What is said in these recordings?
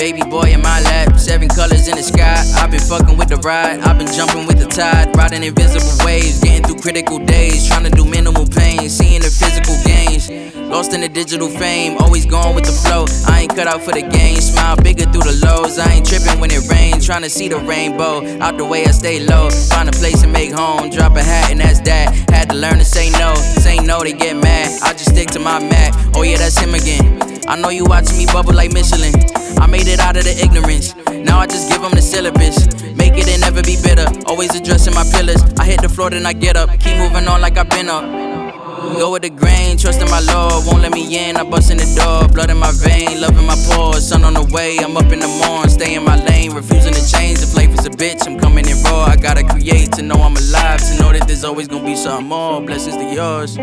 baby boy in my lap. 7 colors in the sky. I've been fucking with the ride. I've been jumping with the tide. Riding invisible waves. Getting through critical days. Trying to do minimal pain. Seeing the physical gains. Lost in the digital fame. Always going with the flow. I ain't cut out for the game. Smile bigger through the lows. I ain't tripping when it rains. Trying to see the rainbow. Out the way I stay low. Find a place and make home. Drop a hat and that's that. Had to learn to say no. Say no, they get mad. I just stick to my Mac. Oh yeah, that's him again. I know you watching me bubble like Michelin. I made it out of the ignorance. Now I just give them the syllabus. Make it and never be bitter. Always addressing my pillars. I hit the floor, then I get up. Keep moving on like I've been up. Go with the grain, trusting my Lord. Won't let me in, I bust in the door. Blood in my vein, love in my pores. Sun on the way, I'm up in the morning. Stay in my lane, refusing to change. If life is a bitch, I'm coming in raw. I gotta create to know I'm alive. To know that there's always gonna be something more. Blessings to yours.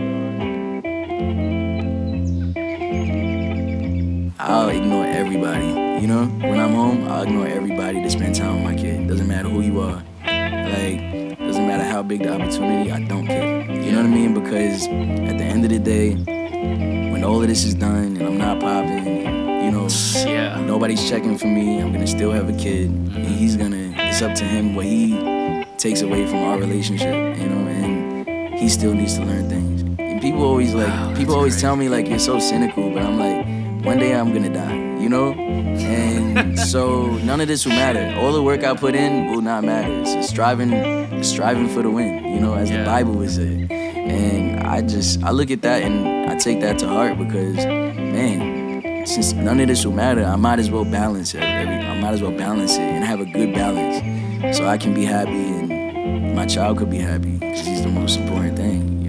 I'll ignore everybody, you know? When I'm home, I'll ignore everybody to spend time with my kid. Doesn't matter who you are. Like, doesn't matter how big the opportunity, I don't care. You know what I mean? Because at the end of the day, when all of this is done and I'm not popping, and, you know, nobody's checking for me, I'm gonna still have a kid. And it's up to him what he takes away from our relationship, you know? And he still needs to learn things. And people always tell me, like, you're so cynical, but I'm like, one day I'm gonna die, you know? And so none of this will matter. All the work I put in will not matter. It's striving for the win, you know, as the Bible would say. And I look at that and I take that to heart because, man, since none of this will matter, I might as well balance it. I might as well balance it and have a good balance so I can be happy and my child could be happy because he's the most important thing.